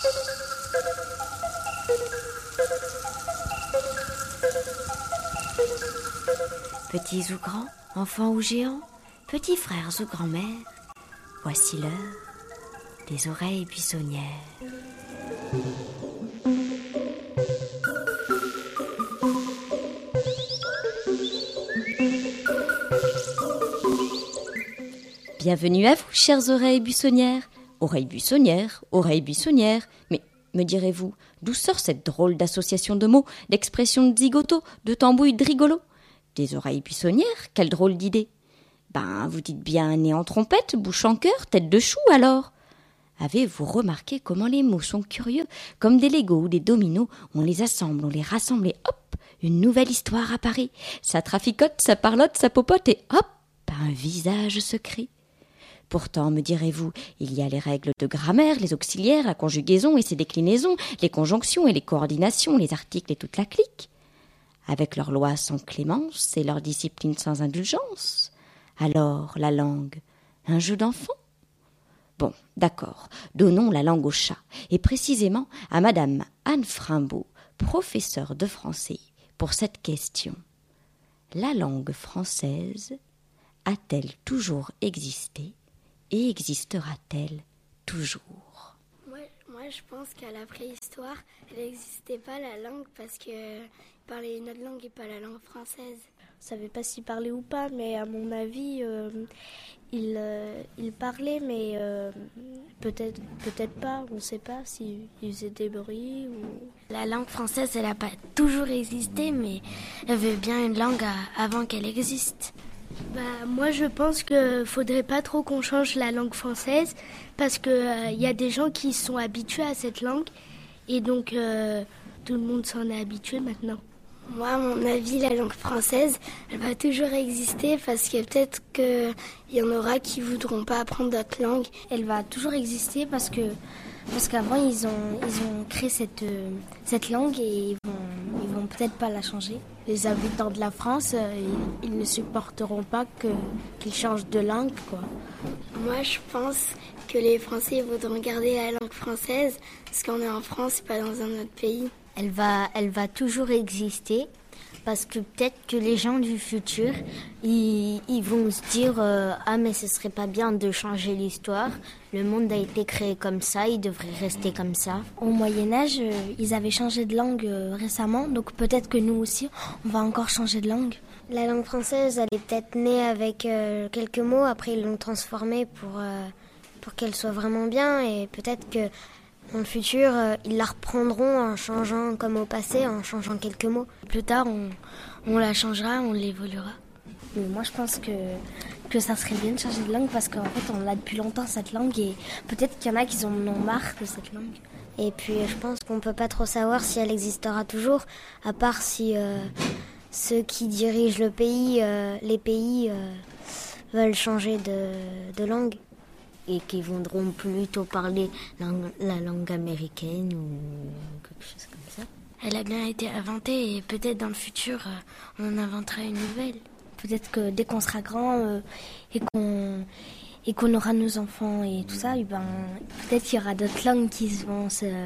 Petits ou grands, enfants ou géants, petits frères ou grand-mères, voici l'heure des oreilles buissonnières. Bienvenue à vous, chères oreilles buissonnières. Oreilles buissonnières, oreilles buissonnières. Mais, me direz-vous, d'où sort cette drôle d'association de mots, d'expressions de zigoto, de tambouilles de rigolo? Des oreilles buissonnières, quelle drôle d'idée! Ben, vous dites bien nez en trompette, bouche en cœur, tête de chou alors. Avez-vous remarqué comment les mots sont curieux? Comme des Legos ou des dominos, on les assemble, on les rassemble et hop, une nouvelle histoire apparaît. Ça traficote, ça parlote, ça popote et hop, un visage se crée. Pourtant, me direz-vous, il y a les règles de grammaire, les auxiliaires, la conjugaison et ses déclinaisons, les conjonctions et les coordinations, les articles et toute la clique. Avec leurs lois sans clémence et leurs disciplines sans indulgence. Alors, la langue, un jeu d'enfant? Bon, d'accord, donnons la langue au chat, et précisément à Madame Anne Frimbault, professeure de français, pour cette question. La langue française a-t-elle toujours existé et existera-t-elle toujours? Moi, je pense qu'à la préhistoire, elle n'existait pas la langue parce que parlait une autre langue et pas la langue française. Je ne savais pas s'il parlait ou pas, mais à mon avis, il parlait, mais peut-être pas. On ne sait pas s'il faisait des bruits ou... La langue française, elle n'a pas toujours existé, mais elle avait bien une langue avant qu'elle existe. Moi, je pense qu'il faudrait pas trop qu'on change la langue française parce que y a des gens qui sont habitués à cette langue et donc tout le monde s'en est habitué maintenant. Moi, à mon avis, la langue française, elle va toujours exister parce que peut-être qu'il y en aura qui voudront pas apprendre d'autres langues. Elle va toujours exister parce qu'avant, ils ont créé cette langue et ils vont peut-être pas la changer. Les habitants de la France, ils ne supporteront pas qu'ils changent de langue, quoi. Moi, je pense que les Français voudront garder la langue française parce qu'on est en France et pas dans un autre pays. Elle va toujours exister parce que peut-être que les gens du futur, ils vont se dire ah mais ce serait pas bien de changer l'histoire. Le monde a été créé comme ça, il devrait rester comme ça. Au Moyen-Âge, ils avaient changé de langue récemment, donc peut-être que nous aussi, on va encore changer de langue. La langue française, elle est peut-être née avec quelques mots, après ils l'ont transformée pour qu'elle soit vraiment bien et peut-être que dans le futur, ils la reprendront en changeant comme au passé, en changeant quelques mots. Plus tard, on la changera, on l'évoluera. Mais moi, je pense que ça serait bien de changer de langue parce qu'en fait, on l'a depuis longtemps cette langue et peut-être qu'il y en a qui en ont marre de cette langue. Et puis, je pense qu'on peut pas trop savoir si elle existera toujours, à part si ceux qui dirigent le pays, les pays, veulent changer de langue. Et qui voudront plutôt parler la langue américaine ou quelque chose comme ça. Elle a bien été inventée et peut-être dans le futur, on en inventera une nouvelle. Peut-être que dès qu'on sera grand et qu'on aura nos enfants et tout ça, et peut-être qu'il y aura d'autres langues qui vont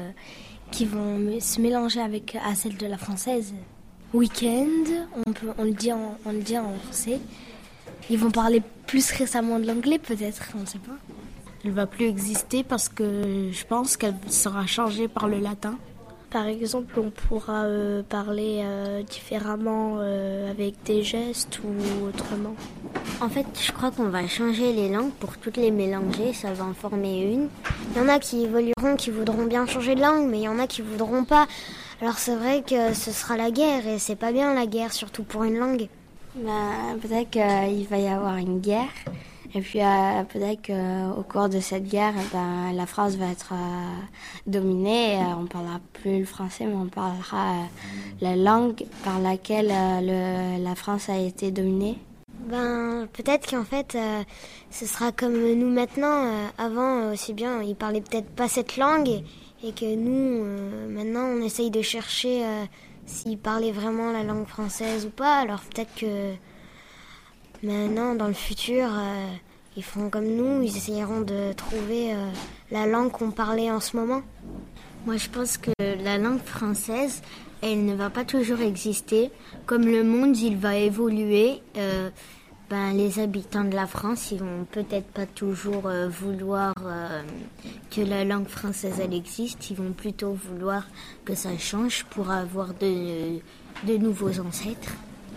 se mélanger à celle de la française. Week-end, on le dit en français. Ils vont parler plus récemment de l'anglais peut-être, on ne sait pas. Elle va plus exister parce que je pense qu'elle sera changée par le latin. Par exemple, on pourra parler différemment avec des gestes ou autrement. En fait, je crois qu'on va changer les langues pour toutes les mélanger, ça va en former une. Il y en a qui évolueront, qui voudront bien changer de langue, mais il y en a qui voudront pas. Alors c'est vrai que ce sera la guerre et c'est pas bien la guerre, surtout pour une langue. Peut-être qu'il va y avoir une guerre. Et puis peut-être qu'au cours de cette guerre, la France va être dominée. On ne parlera plus le français, mais on parlera la langue par laquelle la France a été dominée. Peut-être qu'en fait, ce sera comme nous maintenant. Avant, aussi bien, ils parlaient peut-être pas cette langue. Et que nous, maintenant, on essaye de chercher s'ils parlaient vraiment la langue française ou pas. Alors peut-être que maintenant, dans le futur... ils feront comme nous, ils essayeront de trouver la langue qu'on parlait en ce moment. Moi, je pense que la langue française, elle ne va pas toujours exister. Comme le monde, il va évoluer. Les habitants de la France, ils vont peut-être pas toujours vouloir que la langue française, elle existe. Ils vont plutôt vouloir que ça change pour avoir de nouveaux ancêtres.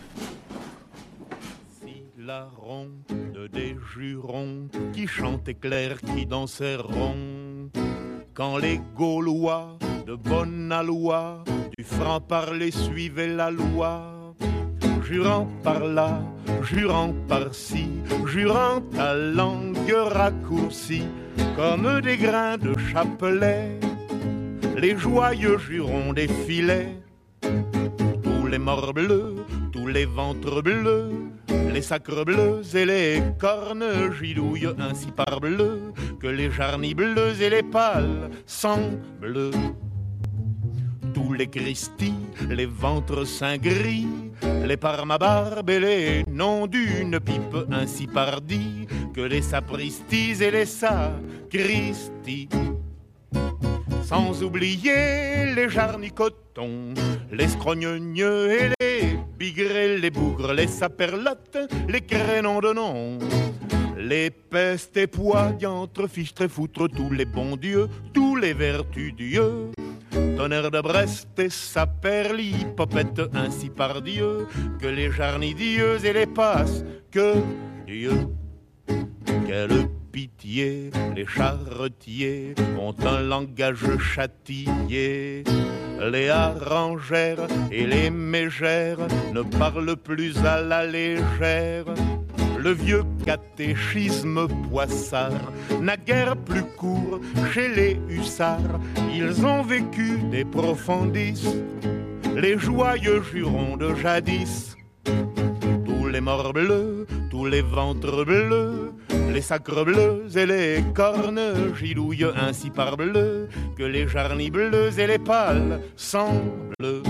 La ronde des jurons qui chantaient clair, qui dansaient rond. Quand les Gaulois de bonne aloi du franc-parler suivaient la loi, jurant par là, jurant par-ci, jurant à langue raccourcie, comme des grains de chapelet, les joyeux jurons défilaient. Tous les morts bleus, tous les ventres bleus, les sacres bleus et les cornes gidouillent ainsi parbleu que les jarnies bleues et les pâles sang bleu. Tous les Christi, les ventres saints gris, les parmabarbe et les noms d'une pipe ainsi pardis que les sapristis et les sacristis. Sans oublier les jarnicotons, les scrogneux et les bigrets, les bougres, les saperlottes, les crénons de nom, les pestes et poids, diantres, fiches, tréfoutres, tous les bons dieux, tous les vertus dieux. Tonnerre de Brest et saperli, popette ainsi par Dieu, que les jarnidieux et les passes, que Dieu. Quelle pitié, les charretiers ont un langage châtillé. Les harengères et les mégères ne parlent plus à la légère. Le vieux catéchisme poissard n'a guère plus cours chez les hussards. Ils ont vécu des profondis, les joyeux jurons de jadis. Tous les morts bleus, tous les ventres bleus, les sacres bleus et les cornes gidouillent ainsi parbleu que les jarnies bleues et les pâles sang bleu.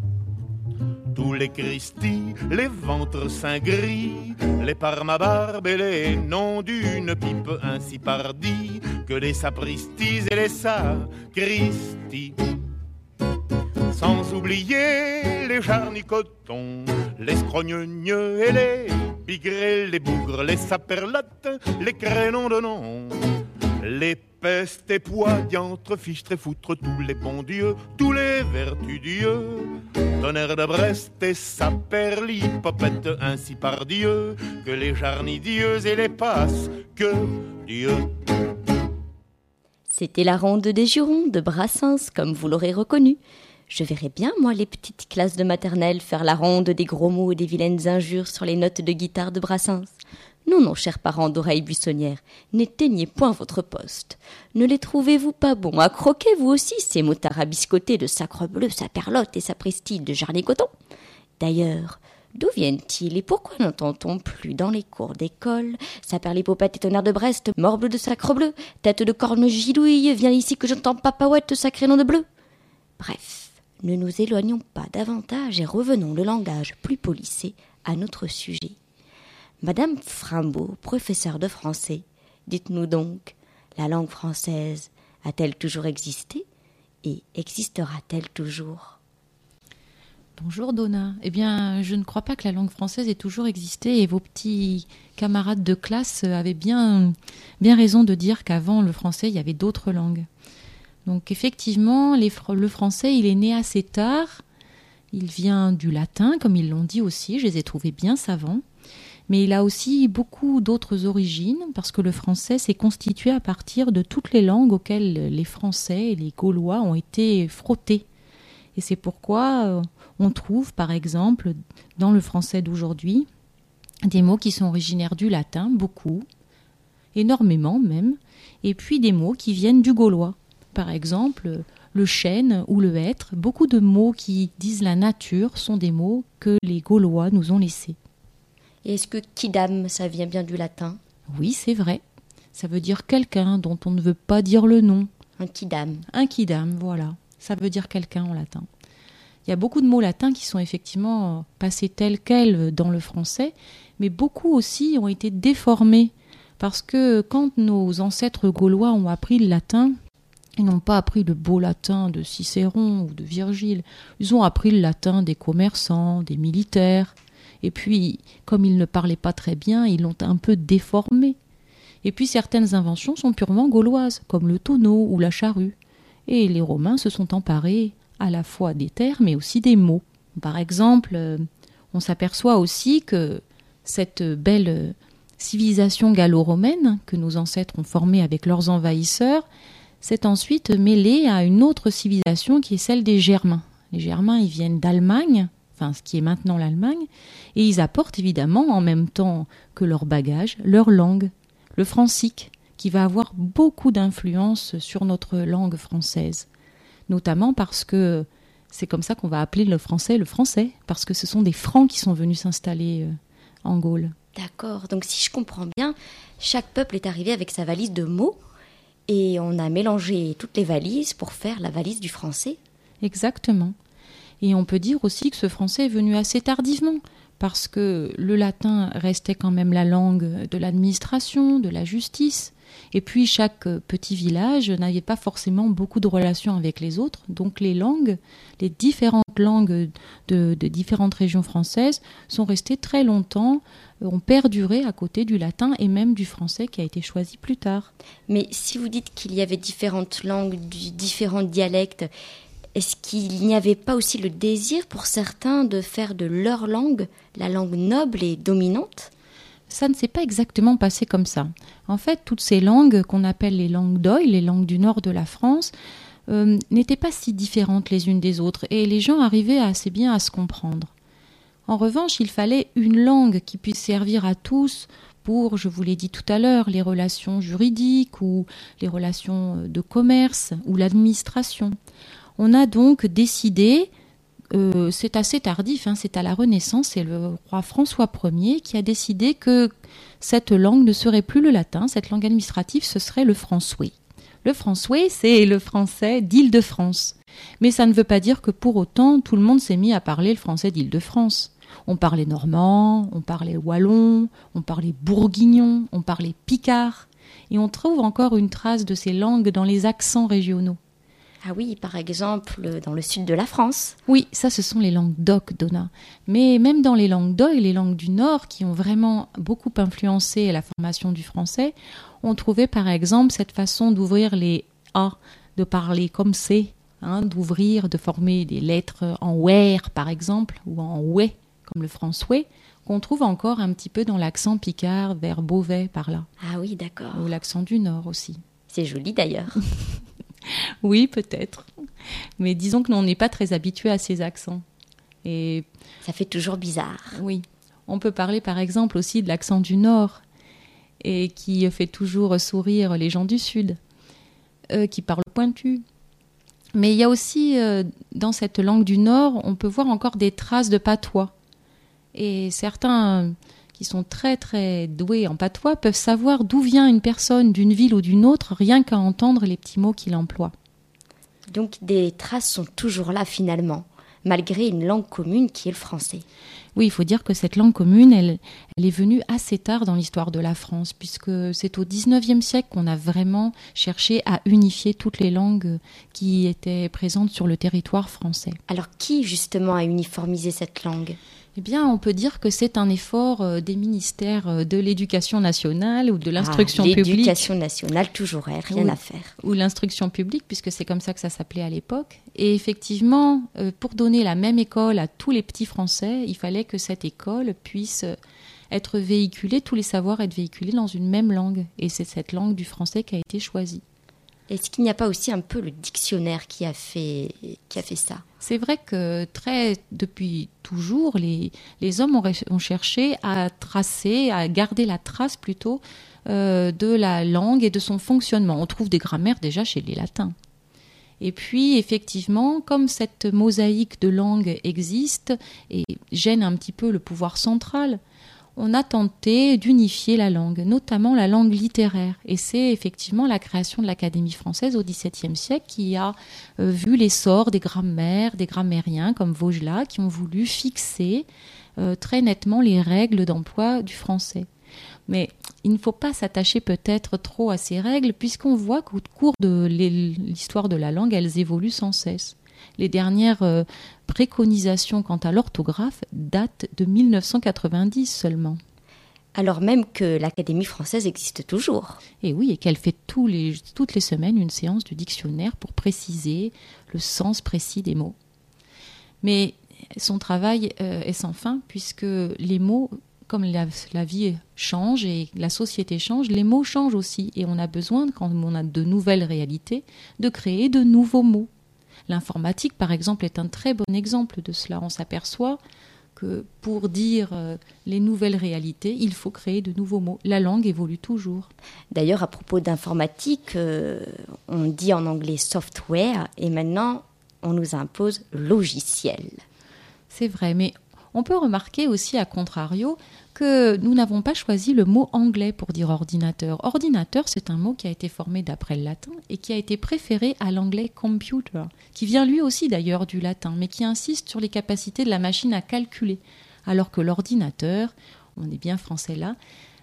Tous les Christi, les ventres saints gris, les parmabarbe et les noms d'une pipe ainsi pardis que les sapristis et les sacristis. Sans oublier les jarnicotons, les scrogneux et les bigrets, les bougres, les saperlottes, les crénons de nom, les pestes et poids, diantres, fiches, tréfoutres, tous les bons dieux, tous les vertus dieux. Tonnerre de Brest et saperli, popette ainsi par Dieu, que les jarnidieux et les passes, que Dieu. C'était la ronde des jurons de Brassens, comme vous l'aurez reconnu. Je verrais bien, moi, les petites classes de maternelle faire la ronde des gros mots et des vilaines injures sur les notes de guitare de Brassens. Non, non, chers parents d'oreilles buissonnières, n'éteignez point votre poste. Ne les trouvez-vous pas bons à croquer, vous aussi, ces mots tarabiscotés de sacrebleu, saperlotte et sapristi de jarnicoton? D'ailleurs, d'où viennent-ils et pourquoi n'entend-on plus dans les cours d'école saperlipopette et tonnerre de Brest, morbleu de sacrebleu, tête de corne gidouille, viens ici que j'entends papouette, sacré nom de bleu? Bref, ne nous éloignons pas davantage et revenons le langage plus polissé à notre sujet. Madame Frimbault, professeure de français, dites-nous donc, la langue française a-t-elle toujours existé et existera-t-elle toujours? Bonjour Donna. Eh bien, je ne crois pas que la langue française ait toujours existé et vos petits camarades de classe avaient bien raison de dire qu'avant le français, il y avait d'autres langues. Donc effectivement, le français, il est né assez tard. Il vient du latin, comme ils l'ont dit aussi, je les ai trouvés bien savants. Mais il a aussi beaucoup d'autres origines, parce que le français s'est constitué à partir de toutes les langues auxquelles les Français et les Gaulois ont été frottés. Et c'est pourquoi on trouve, par exemple, dans le français d'aujourd'hui, des mots qui sont originaires du latin, beaucoup, énormément même, et puis des mots qui viennent du gaulois. Par exemple, le chêne ou le hêtre, beaucoup de mots qui disent la nature sont des mots que les Gaulois nous ont laissés. Et est-ce que quidam, ça vient bien du latin? Oui, c'est vrai. Ça veut dire quelqu'un dont on ne veut pas dire le nom. Un quidam. Un quidam, voilà. Ça veut dire quelqu'un en latin. Il y a beaucoup de mots latins qui sont effectivement passés tels quels dans le français, mais beaucoup aussi ont été déformés Parce que quand nos ancêtres gaulois ont appris le latin, ils n'ont pas appris le beau latin de Cicéron ou de Virgile. Ils ont appris le latin des commerçants, des militaires. Et puis, comme ils ne parlaient pas très bien, ils l'ont un peu déformé. Et puis, certaines inventions sont purement gauloises, comme le tonneau ou la charrue. Et les Romains se sont emparés à la fois des terres, mais aussi des mots. Par exemple, on s'aperçoit aussi que cette belle civilisation gallo-romaine que nos ancêtres ont formée avec leurs envahisseurs s'est ensuite mêlée à une autre civilisation qui est celle des Germains. Les Germains, ils viennent d'Allemagne, enfin ce qui est maintenant l'Allemagne, et ils apportent évidemment en même temps que leur bagage, leur langue, le francique, qui va avoir beaucoup d'influence sur notre langue française, notamment parce que c'est comme ça qu'on va appeler le français, parce que ce sont des Francs qui sont venus s'installer en Gaule. D'accord, donc si je comprends bien, chaque peuple est arrivé avec sa valise de mots, et on a mélangé toutes les valises pour faire la valise du français. Exactement. Et on peut dire aussi que ce français est venu assez tardivement, parce que le latin restait quand même la langue de l'administration, de la justice, et puis chaque petit village n'avait pas forcément beaucoup de relations avec les autres, donc les langues, les différentes langues de différentes régions françaises sont restées très longtemps, ont perduré à côté du latin et même du français qui a été choisi plus tard. Mais si vous dites qu'il y avait différentes langues, différents dialectes, est-ce qu'il n'y avait pas aussi le désir pour certains de faire de leur langue la langue noble et dominante ? Ça ne s'est pas exactement passé comme ça. En fait, toutes ces langues qu'on appelle les langues d'oïl, les langues du nord de la France, n'étaient pas si différentes les unes des autres et les gens arrivaient assez bien à se comprendre. En revanche, il fallait une langue qui puisse servir à tous pour, je vous l'ai dit tout à l'heure, les relations juridiques ou les relations de commerce ou l'administration. On a donc décidé, c'est assez tardif, c'est à la Renaissance, c'est le roi François Ier qui a décidé que cette langue ne serait plus le latin, cette langue administrative, ce serait le français. Le français, c'est le français d'Île-de-France. Mais ça ne veut pas dire que pour autant, tout le monde s'est mis à parler le français d'Île-de-France. On parlait normand, on parlait wallon, on parlait bourguignon, on parlait picard. Et on trouve encore une trace de ces langues dans les accents régionaux. Ah oui, par exemple, dans le sud de la France. Oui, ça, ce sont les langues d'oc, Donna. Mais même dans les langues d'oïl, les langues du Nord, qui ont vraiment beaucoup influencé la formation du français, on trouvait par exemple cette façon d'ouvrir les A, de parler comme c'est, d'ouvrir, de former des lettres en ouer, par exemple, ou en oué, comme le français, qu'on trouve encore un petit peu dans l'accent picard vers Beauvais, par là. Ah oui, d'accord. Ou l'accent du Nord aussi. C'est joli d'ailleurs. Oui, peut-être. Mais disons que l'on n'est pas très habitué à ces accents. Et ça fait toujours bizarre. Oui. On peut parler par exemple aussi de l'accent du Nord et qui fait toujours sourire les gens du Sud, qui parlent pointu. Mais il y a aussi, dans cette langue du Nord, on peut voir encore des traces de patois. Et certains qui sont très très doués en patois peuvent savoir d'où vient une personne d'une ville ou d'une autre rien qu'à entendre les petits mots qu'il emploie. Donc des traces sont toujours là finalement, malgré une langue commune qui est le français. Oui, il faut dire que cette langue commune, elle est venue assez tard dans l'histoire de la France, puisque c'est au XIXe siècle qu'on a vraiment cherché à unifier toutes les langues qui étaient présentes sur le territoire français. Alors qui justement a uniformisé cette langue ? Eh bien, on peut dire que c'est un effort des ministères de l'Éducation nationale ou de l'Instruction publique. L'Éducation nationale, toujours, rien à faire. Ou l'Instruction publique, puisque c'est comme ça que ça s'appelait à l'époque. Et effectivement, pour donner la même école à tous les petits Français, il fallait que cette école puisse être véhiculée, tous les savoirs être véhiculés dans une même langue. Et c'est cette langue du français qui a été choisie. Est-ce qu'il n'y a pas aussi un peu le dictionnaire qui a fait ça ? C'est vrai que depuis toujours, les hommes ont cherché à tracer, à garder la trace plutôt de la langue et de son fonctionnement. On trouve des grammaires déjà chez les latins. Et puis, effectivement, comme cette mosaïque de langues existe et gêne un petit peu le pouvoir central, on a tenté d'unifier la langue, notamment la langue littéraire. Et c'est effectivement la création de l'Académie française au XVIIe siècle qui a vu l'essor des grammaires, des grammairiens comme Vaugelas, qui ont voulu fixer très nettement les règles d'emploi du français. Mais il ne faut pas s'attacher peut-être trop à ces règles, puisqu'on voit qu'au cours de l'histoire de la langue, elles évoluent sans cesse. Les dernières préconisations quant à l'orthographe datent de 1990 seulement. Alors même que l'Académie française existe toujours. Et oui, et qu'elle fait toutes les semaines une séance du dictionnaire pour préciser le sens précis des mots. Mais son travail est sans fin, puisque les mots, comme la vie change et la société change, les mots changent aussi. Et on a besoin, quand on a de nouvelles réalités, de créer de nouveaux mots. L'informatique, par exemple, est un très bon exemple de cela. On s'aperçoit que pour dire les nouvelles réalités, il faut créer de nouveaux mots. La langue évolue toujours. D'ailleurs, à propos d'informatique, on dit en anglais software et maintenant on nous impose logiciel. C'est vrai, mais on peut remarquer aussi, à contrario, que nous n'avons pas choisi le mot anglais pour dire ordinateur. Ordinateur, c'est un mot qui a été formé d'après le latin et qui a été préféré à l'anglais computer, qui vient lui aussi d'ailleurs du latin, mais qui insiste sur les capacités de la machine à calculer, alors que l'ordinateur, on est bien français là,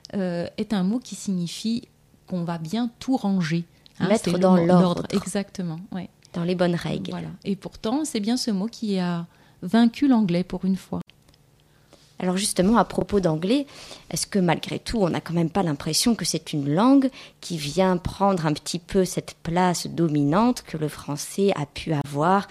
est un mot qui signifie qu'on va bien tout ranger. Mettre dans l'ordre. Exactement, ouais. Dans les bonnes règles. Voilà. Et pourtant, c'est bien ce mot qui a vaincu l'anglais pour une fois. Alors justement, à propos d'anglais, est-ce que malgré tout, on n'a quand même pas l'impression que c'est une langue qui vient prendre un petit peu cette place dominante que le français a pu avoir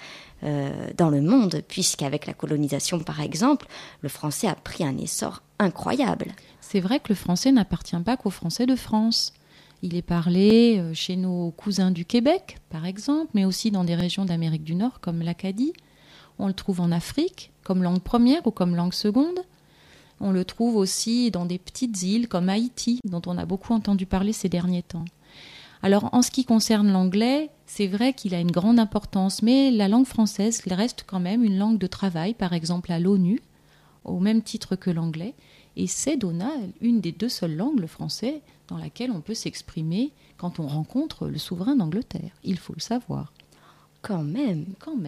dans le monde, puisqu'avec la colonisation, par exemple, le français a pris un essor incroyable. C'est vrai que le français n'appartient pas qu'aux Français de France. Il est parlé chez nos cousins du Québec, par exemple, mais aussi dans des régions d'Amérique du Nord, comme l'Acadie. On le trouve en Afrique, comme langue première ou comme langue seconde. On le trouve aussi dans des petites îles comme Haïti, dont on a beaucoup entendu parler ces derniers temps. Alors, en ce qui concerne l'anglais, c'est vrai qu'il a une grande importance, mais la langue française reste quand même une langue de travail, par exemple à l'ONU, au même titre que l'anglais. Et c'est, Donna, une des deux seules langues, le français, dans laquelle on peut s'exprimer quand on rencontre le souverain d'Angleterre. Il faut le savoir. Quand même.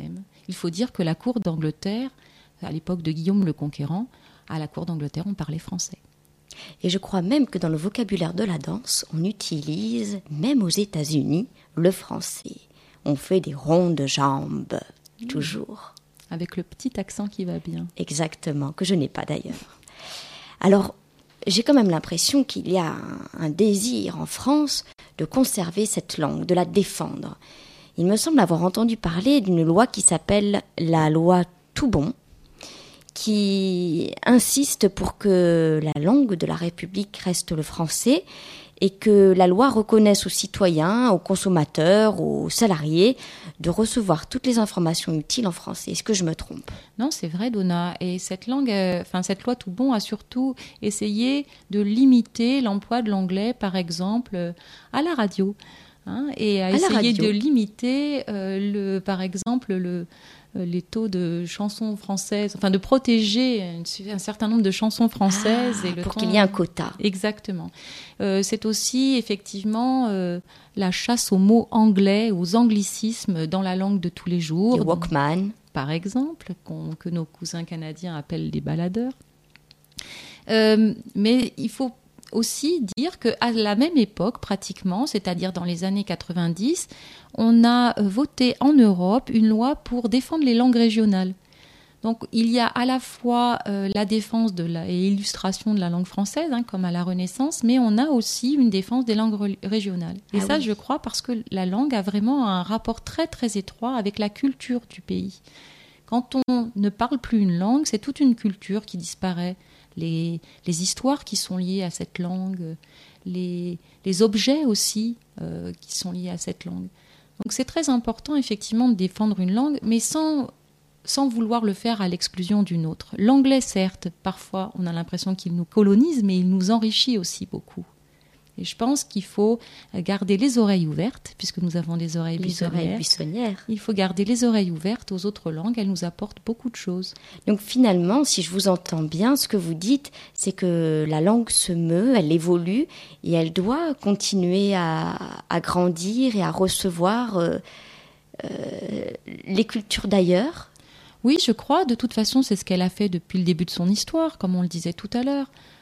Il faut dire que la cour d'Angleterre, à l'époque de Guillaume le Conquérant, à la cour d'Angleterre, on parlait français. Et je crois même que dans le vocabulaire de la danse, on utilise, même aux États-Unis, le français. On fait des ronds de jambes, toujours. Avec le petit accent qui va bien. Exactement, que je n'ai pas d'ailleurs. Alors, j'ai quand même l'impression qu'il y a un désir en France de conserver cette langue, de la défendre. Il me semble avoir entendu parler d'une loi qui s'appelle la loi Toubon, qui insiste pour que la langue de la République reste le français et que la loi reconnaisse aux citoyens, aux consommateurs, aux salariés de recevoir toutes les informations utiles en français. Est-ce que je me trompe ? Non, c'est vrai, Donna. Et cette loi Toubon a surtout essayé de limiter l'emploi de l'anglais, par exemple, à la radio. Et a essayé de limiter, par exemple, les taux de chansons françaises, enfin de protéger un certain nombre de chansons françaises. Pour qu'il y ait un quota. Exactement. C'est aussi effectivement la chasse aux mots anglais, aux anglicismes dans la langue de tous les jours. Les Walkman. Par exemple, que nos cousins canadiens appellent des baladeurs. Mais il faut aussi dire qu'à la même époque, pratiquement, c'est-à-dire dans les années 90, on a voté en Europe une loi pour défendre les langues régionales. Donc il y a à la fois la défense et l'illustration de la langue française, comme à la Renaissance, mais on a aussi une défense des langues régionales. Et ça, oui. Je crois, parce que la langue a vraiment un rapport très très étroit avec la culture du pays. Quand on ne parle plus une langue, c'est toute une culture qui disparaît. Les histoires qui sont liées à cette langue, les objets aussi qui sont liés à cette langue. Donc c'est très important effectivement de défendre une langue, mais sans vouloir le faire à l'exclusion d'une autre. L'anglais, certes, parfois on a l'impression qu'il nous colonise, mais il nous enrichit aussi beaucoup. Et je pense qu'il faut garder les oreilles ouvertes, puisque nous avons des oreilles buissonnières. Il faut garder les oreilles ouvertes aux autres langues, elles nous apportent beaucoup de choses. Donc finalement, si je vous entends bien, ce que vous dites, c'est que la langue se meut, elle évolue, et elle doit continuer à grandir et à recevoir les cultures d'ailleurs. Oui, je crois. De toute façon, c'est ce qu'elle a fait depuis le début de son histoire, comme on le disait tout à l'heure.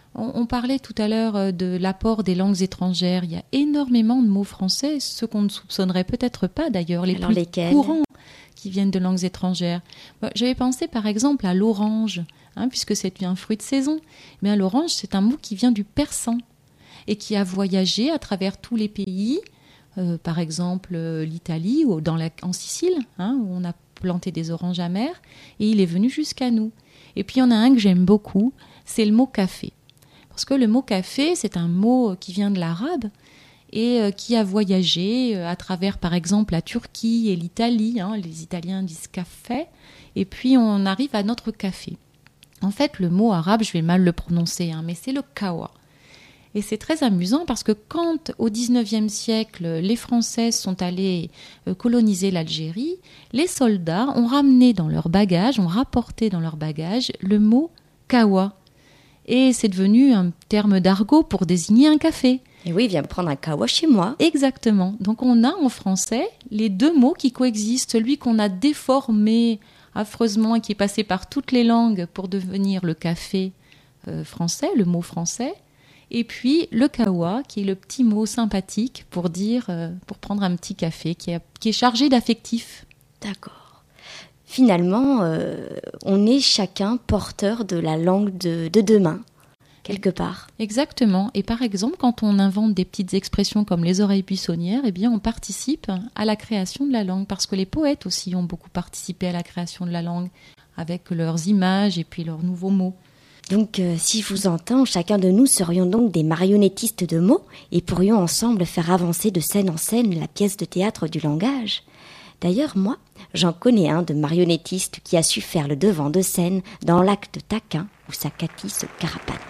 On parlait tout à l'heure de l'apport des langues étrangères. Il y a énormément de mots français, ceux qu'on ne soupçonnerait peut-être pas d'ailleurs, les plus courants qui viennent de langues étrangères. J'avais pensé par exemple à l'orange, puisque c'est un fruit de saison. Mais l'orange, c'est un mot qui vient du persan et qui a voyagé à travers tous les pays, par exemple l'Italie ou en Sicile, où on a planté des oranges amères, et il est venu jusqu'à nous. Et puis il y en a un que j'aime beaucoup, c'est le mot café. Parce que le mot café, c'est un mot qui vient de l'arabe et qui a voyagé à travers, par exemple, la Turquie et l'Italie. Les Italiens disent café, et puis on arrive à notre café. En fait, le mot arabe, je vais mal le prononcer, mais c'est le kawa. Et c'est très amusant parce que quand, au XIXe siècle, les Français sont allés coloniser l'Algérie, les soldats ont ramené dans leurs bagages, ont rapporté dans leurs bagages le mot kawa. Et c'est devenu un terme d'argot pour désigner un café. Et oui, viens prendre un kawa chez moi. Exactement. Donc on a en français les deux mots qui coexistent. Celui qu'on a déformé affreusement et qui est passé par toutes les langues pour devenir le café français, le mot français. Et puis le kawa, qui est le petit mot sympathique pour dire, pour prendre un petit café, qui est chargé d'affectif. D'accord. Finalement, on est chacun porteur de la langue de demain, quelque part. Exactement. Et par exemple, quand on invente des petites expressions comme les oreilles buissonnières, eh bien, on participe à la création de la langue, parce que les poètes aussi ont beaucoup participé à la création de la langue, avec leurs images et puis leurs nouveaux mots. Donc, si je vous entends, chacun de nous serions donc des marionnettistes de mots et pourrions ensemble faire avancer de scène en scène la pièce de théâtre du langage. D'ailleurs, moi, j'en connais un de marionnettiste qui a su faire le devant de scène dans l'acte taquin où sa Cathy se carapate.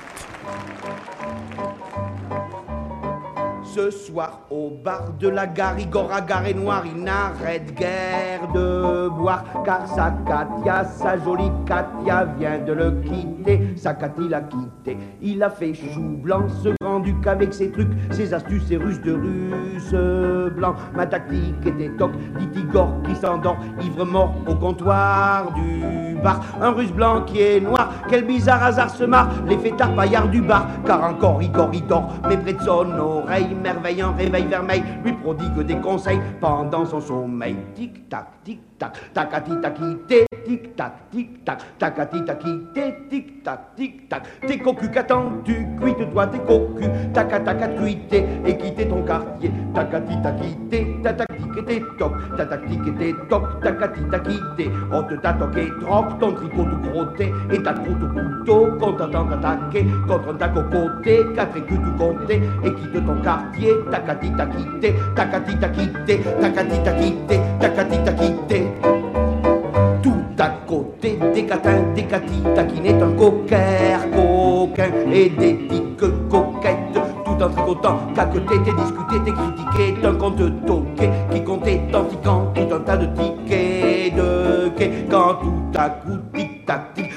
Ce soir, au bar de la gare, Igor Agar est noir, il n'arrête guère de boire. Car sa Katia, sa jolie Katia, vient de le quitter. Sa Cathy l'a quitté, il a fait chou blanc, ce grand-duc avec ses trucs, ses astuces, ses ruses de russe blanc. Ma tactique était toc, dit Igor qui s'endort, ivre mort au comptoir du bar. Un russe blanc qui est noir, quel bizarre hasard se marre, les fêtards paillards du bar. Car encore Igor il dort, mais près de son oreille, merveille, un réveil vermeil lui prodigue des conseils pendant son sommeil. Tic-tac, tic-tac, tacati taquité, tic-tac, tic-tac, tacati taquité, tic-tac, tic-tac. T'es cocu, qu'attends-tu? Cuite-toi tes cocus, taca-taca cuité et quitter ton quartier. Tacati taquité, ta tactique était top, ta tactique était top, tacati taquité. On te tatoque et troque ton tricot tout crotté et ta croûte au couteau qu'on t'entend attaquer contre un tacocoté, quatre écus tout compté et quitte ton quartier. Tacati taquité, tacati taquité, tacati taquité, tacati taquité. Tout à côté des catins, des catis, taquinait un coquin et des tiques coquettes. Tout en tricotant, caqueté, t'es discuté, t'es critiqué, d'un conte toqué qui comptait en tiquant tout un tas de tickets de quai. Quand tout à coup, tic-tac, tic.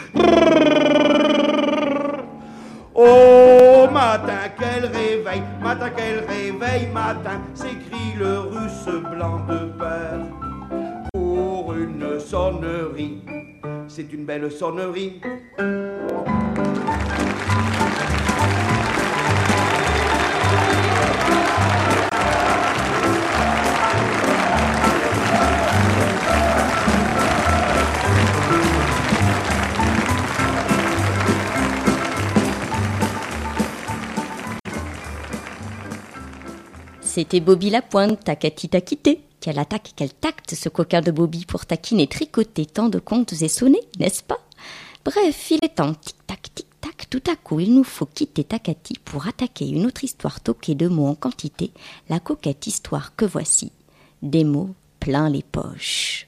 Oh, matin, quel réveil, matin, s'écrie le russe blanc de peur. Pour une sonnerie, c'est une belle sonnerie. C'était Bobby Lapointe, Tacati taquité. Quelle attaque, quel tact, ce coquin de Bobby pour taquiner, tricoter tant de contes et sonner, n'est-ce pas? Bref, il est temps, tic-tac, tic-tac, tout à coup, il nous faut quitter Tacati pour attaquer une autre histoire toquée de mots en quantité, la coquette histoire que voici. Des mots plein les poches.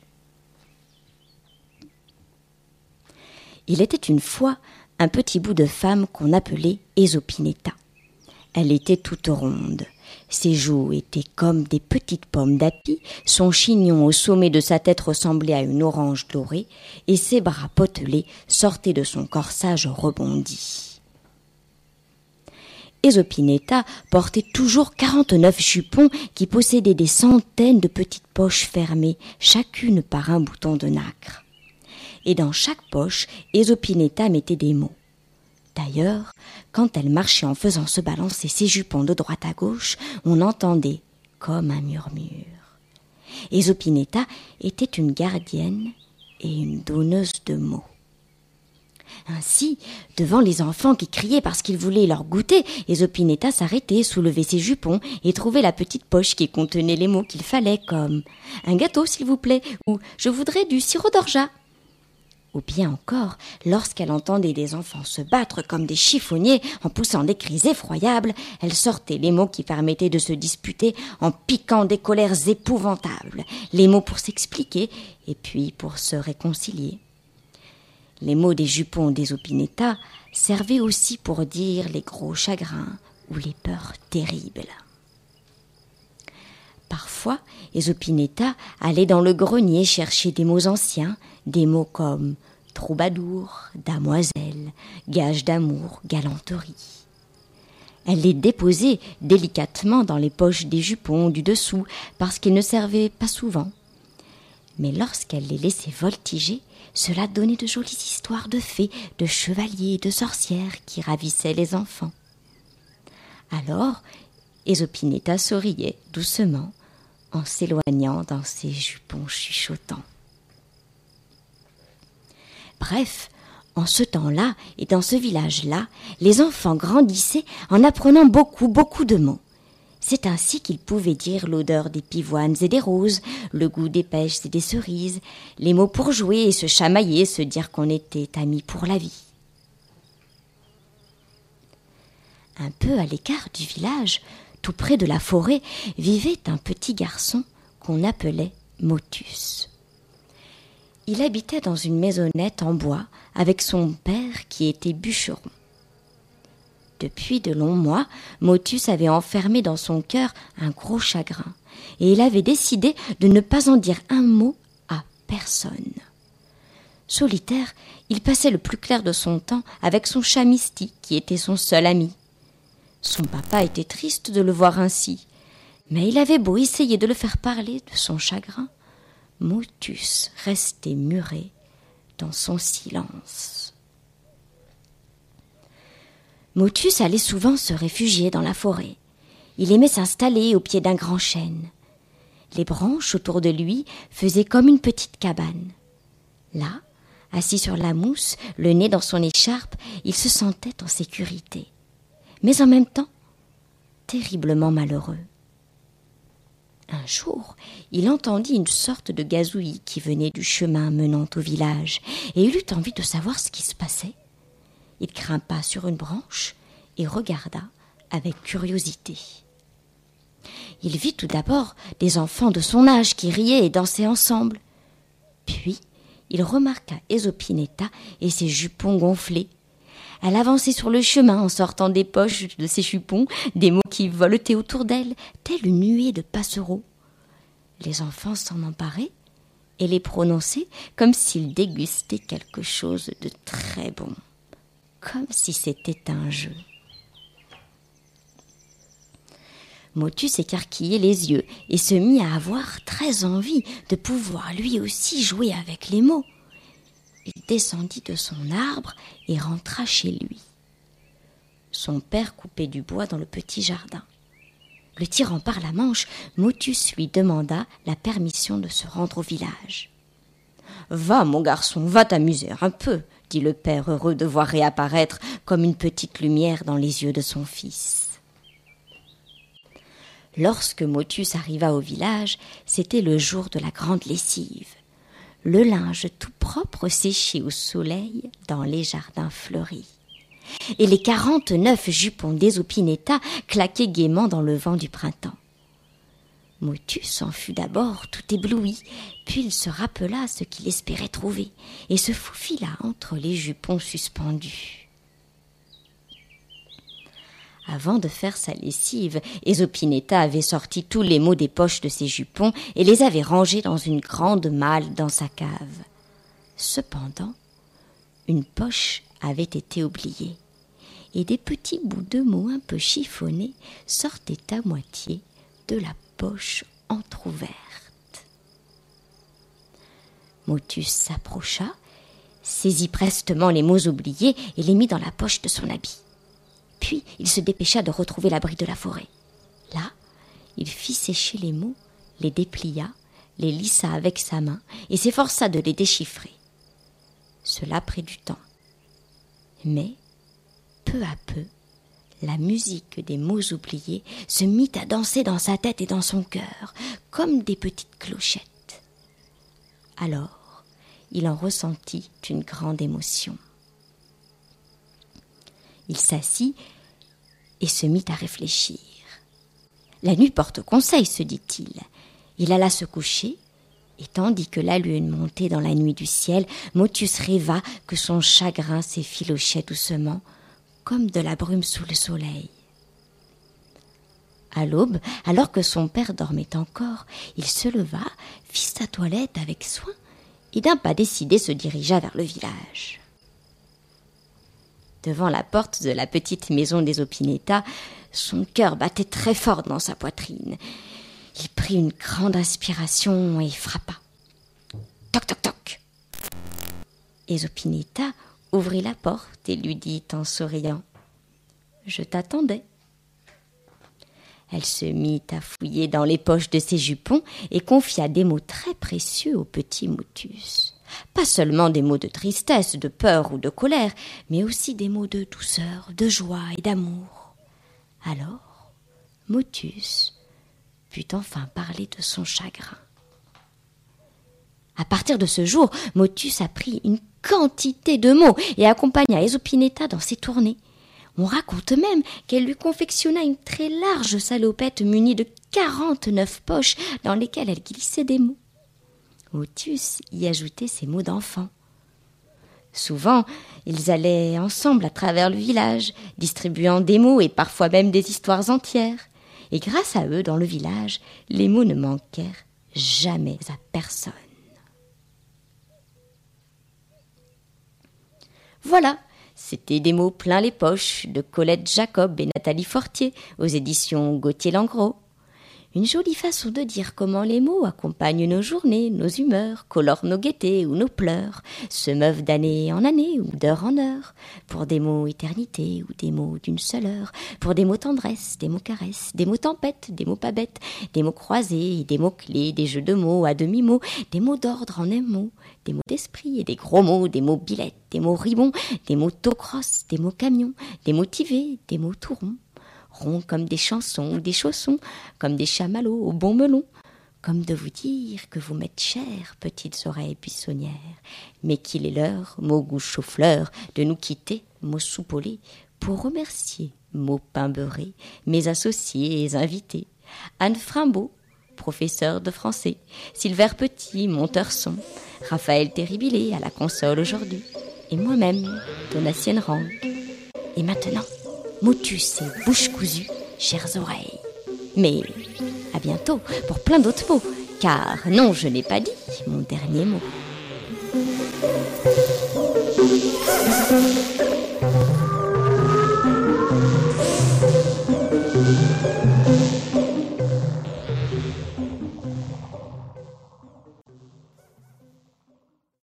Il était une fois un petit bout de femme qu'on appelait Esopineta. Elle était toute ronde. Ses joues étaient comme des petites pommes d'api, son chignon au sommet de sa tête ressemblait à une orange dorée, et ses bras potelés sortaient de son corsage rebondi. Esopineta portait toujours 49 jupons qui possédaient des centaines de petites poches fermées, chacune par un bouton de nacre. Et dans chaque poche, Esopineta mettait des mots. D'ailleurs, quand elle marchait en faisant se balancer ses jupons de droite à gauche, on entendait comme un murmure. Esoppineta était une gardienne et une donneuse de mots. Ainsi, devant les enfants qui criaient parce qu'ils voulaient leur goûter, Esoppineta s'arrêtait, soulevait ses jupons et trouvait la petite poche qui contenait les mots qu'il fallait, comme « un gâteau s'il vous plaît » ou « je voudrais du sirop d'orgeat ». Ou bien encore, lorsqu'elle entendait des enfants se battre comme des chiffonniers en poussant des cris effroyables, elle sortait les mots qui permettaient de se disputer en piquant des colères épouvantables, les mots pour s'expliquer et puis pour se réconcilier. Les mots des jupons d'Esoppineta servaient aussi pour dire les gros chagrins ou les peurs terribles. Parfois, Esoppineta allait dans le grenier chercher des mots anciens, des mots comme troubadour, damoiselle, gage d'amour, galanterie. Elle les déposait délicatement dans les poches des jupons du dessous parce qu'ils ne servaient pas souvent. Mais lorsqu'elle les laissait voltiger, cela donnait de jolies histoires de fées, de chevaliers, de sorcières qui ravissaient les enfants. Alors, Esoppineta souriait doucement en s'éloignant dans ses jupons chuchotants. Bref, en ce temps-là et dans ce village-là, les enfants grandissaient en apprenant beaucoup de mots. C'est ainsi qu'ils pouvaient dire l'odeur des pivoines et des roses, le goût des pêches et des cerises, les mots pour jouer et se chamailler, se dire qu'on était amis pour la vie. Un peu à l'écart du village, tout près de la forêt, vivait un petit garçon qu'on appelait Motus. Il habitait dans une maisonnette en bois avec son père qui était bûcheron. Depuis de longs mois, Motus avait enfermé dans son cœur un gros chagrin et il avait décidé de ne pas en dire un mot à personne. Solitaire, il passait le plus clair de son temps avec son chat Misty qui était son seul ami. Son papa était triste de le voir ainsi, mais il avait beau essayer de le faire parler de son chagrin, Motus restait muré dans son silence. Motus allait souvent se réfugier dans la forêt. Il aimait s'installer au pied d'un grand chêne. Les branches autour de lui faisaient comme une petite cabane. Là, assis sur la mousse, le nez dans son écharpe, il se sentait en sécurité, mais en même temps terriblement malheureux. Un jour, il entendit une sorte de gazouillis qui venait du chemin menant au village, et il eut envie de savoir ce qui se passait. Il grimpa sur une branche et regarda avec curiosité. Il vit tout d'abord des enfants de son âge qui riaient et dansaient ensemble. Puis, il remarqua Esoppineta et ses jupons gonflés. Elle avançait sur le chemin en sortant des poches de ses jupons des mots qui voletaient autour d'elle, telle une nuée de passereaux. Les enfants s'en emparaient et les prononçaient comme s'ils dégustaient quelque chose de très bon, comme si c'était un jeu. Motus écarquillait les yeux et se mit à avoir très envie de pouvoir lui aussi jouer avec les mots. Il descendit de son arbre et rentra chez lui. Son père coupait du bois dans le petit jardin. Le tirant par la manche, Motus lui demanda la permission de se rendre au village. « Va, mon garçon, va t'amuser un peu », dit le père heureux de voir réapparaître comme une petite lumière dans les yeux de son fils. Lorsque Motus arriva au village, c'était le jour de la grande lessive. Le linge tout propre séchait au soleil dans les jardins fleuris. Et les 49 jupons d'Esoppineta claquaient gaiement dans le vent du printemps. Motus en fut d'abord tout ébloui, puis il se rappela ce qu'il espérait trouver et se faufila entre les jupons suspendus. Avant de faire sa lessive, Esoppineta avait sorti tous les mots des poches de ses jupons et les avait rangés dans une grande malle dans sa cave. Cependant, une poche avait été oubliée et des petits bouts de mots un peu chiffonnés sortaient à moitié de la poche entr'ouverte. Motus s'approcha, saisit prestement les mots oubliés et les mit dans la poche de son habit. Puis il se dépêcha de retrouver l'abri de la forêt. Là, il fit sécher les mots, les déplia, les lissa avec sa main et s'efforça de les déchiffrer. Cela prit du temps. Mais, peu à peu, la musique des mots oubliés se mit à danser dans sa tête et dans son cœur, comme des petites clochettes. Alors, il en ressentit une grande émotion. Il s'assit et se mit à réfléchir. La nuit porte conseil, se dit-il. Il alla se coucher, et tandis que la lune montait dans la nuit du ciel, Motius rêva que son chagrin s'effilochait doucement, comme de la brume sous le soleil. À l'aube, alors que son père dormait encore, il se leva, fit sa toilette avec soin, et d'un pas décidé se dirigea vers le village. Devant la porte de la petite maison des Opineta, son cœur battait très fort dans sa poitrine. Il prit une grande inspiration et frappa. Toc, toc, toc. Et Opineta ouvrit la porte et lui dit en souriant « Je t'attendais ». Elle se mit à fouiller dans les poches de ses jupons et confia des mots très précieux au petit Motius. Pas seulement des mots de tristesse, de peur ou de colère, mais aussi des mots de douceur, de joie et d'amour. Alors, Motius put enfin parler de son chagrin. À partir de ce jour, Motius apprit une quantité de mots et accompagna Ezopineta dans ses tournées. On raconte même qu'elle lui confectionna une très large salopette munie de 49 poches dans lesquelles elle glissait des mots. Motius y ajoutait ses mots d'enfant. Souvent, ils allaient ensemble à travers le village, distribuant des mots et parfois même des histoires entières. Et grâce à eux, dans le village, les mots ne manquèrent jamais à personne. Voilà, c'était des mots plein les poches de Colette Jacob et Nathalie Fortier aux éditions Gauthier-Langros. Une jolie façon de dire comment les mots accompagnent nos journées, nos humeurs, colorent nos gaietés ou nos pleurs, se meuvent d'année en année ou d'heure en heure, pour des mots éternité ou des mots d'une seule heure, pour des mots tendresse, des mots caresses, des mots tempête, des mots pas bêtes, des mots croisés, des mots clés, des jeux de mots à demi-mots, des mots d'ordre en un mot, des mots d'esprit et des gros mots, des mots billettes, des mots ribons, des mots taux-cross, des mots camions, des mots tivés, des mots tout ronds. Ronds comme des chansons ou des chaussons, comme des chamallows au bon melon, comme de vous dire que vous m'êtes chères, petites oreilles buissonnières, mais qu'il est l'heure, mots gouche chaux-fleur, de nous quitter, mots soupolés, pour remercier, mots pain beurré, mes associés et invités, Anne Frimbault, professeur de français, Silver Petit, monteur son, Raphaël Terribilé à la console aujourd'hui, et moi-même, Donatienne Rang. Et maintenant, Motus et bouche cousue, chères oreilles. Mais à bientôt pour plein d'autres mots, car non, je n'ai pas dit mon dernier mot.